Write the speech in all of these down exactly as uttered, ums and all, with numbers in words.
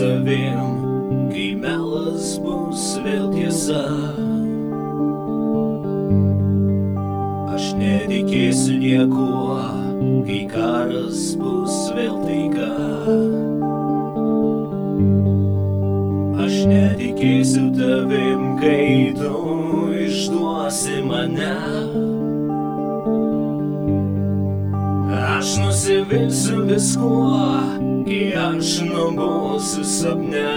savim, kai melas bus vėl tiesa. Aš netikėsiu niekuo, kai karas bus vėl taika. Aš netikėsiu tavim, kai tu išduosi mane. Aš nusivilsiu viskuo, kai aš nubusiu sapne.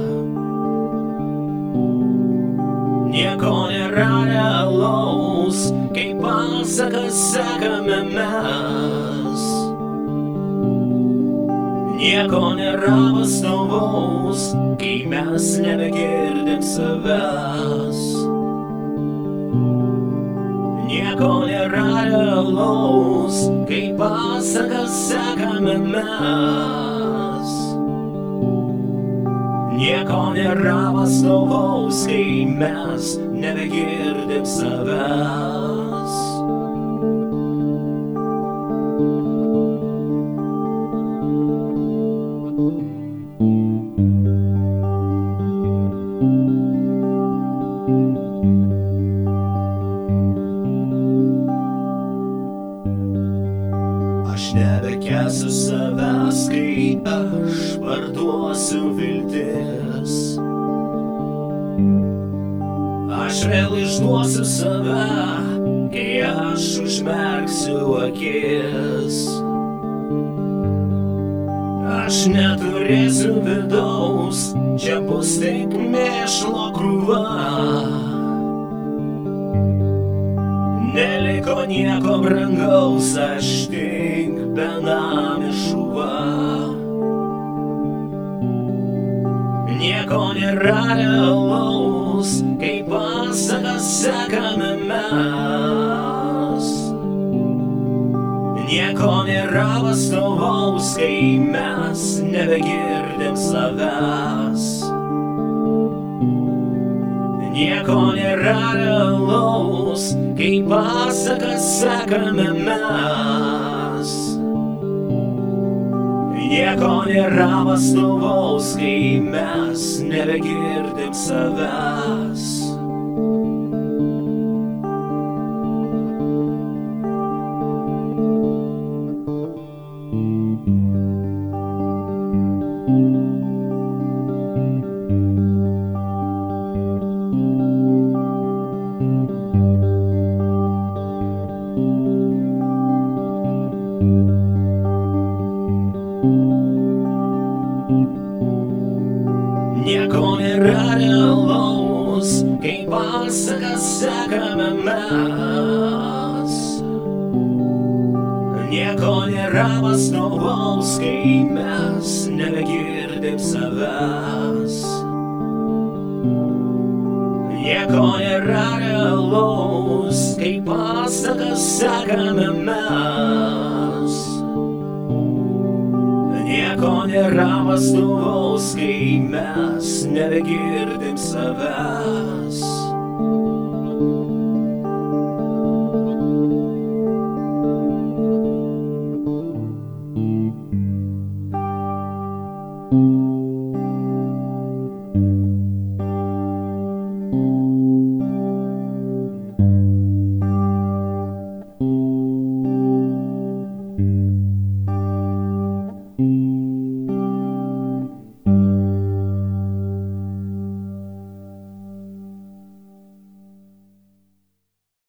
Nieko nėra realaus, kai pasakas sekame mes. Nieko nėra pastovaus, kai mes nebegirdim savęs. Nieko nėra realaus, kai pasakas sekame mes. Nieko nėra pastovaus, kai mes nebegirdim savęs. Aš nebekęsiu savęs, kai aš parduosiu viltis. Aš vėl išduosiu save, kai aš užmerksiu akis. Aš neturėsiu vidaus, čia bus tik mėšlo krūva. Neliko nieko brangaus, aš tik benami šuva. Nieko nėra realaus, kai pasakas sekame mes. Nieko nėra pastovaus, kai mes nebegirdim savęs. Nieko nėra realaus, kai pasakas sekame mes. Nieko nėra pastovaus, kai mes nebegirdim savęs. Nieko nėra realaus, kai pasakas sekame mes. Nieko nėra pastovaus, kai mes nebegirdim savęs. Nieko nėra realaus, kai pasakas sekame mes. Nieko nėra pastovaus, kai mes nebegirdim savęs.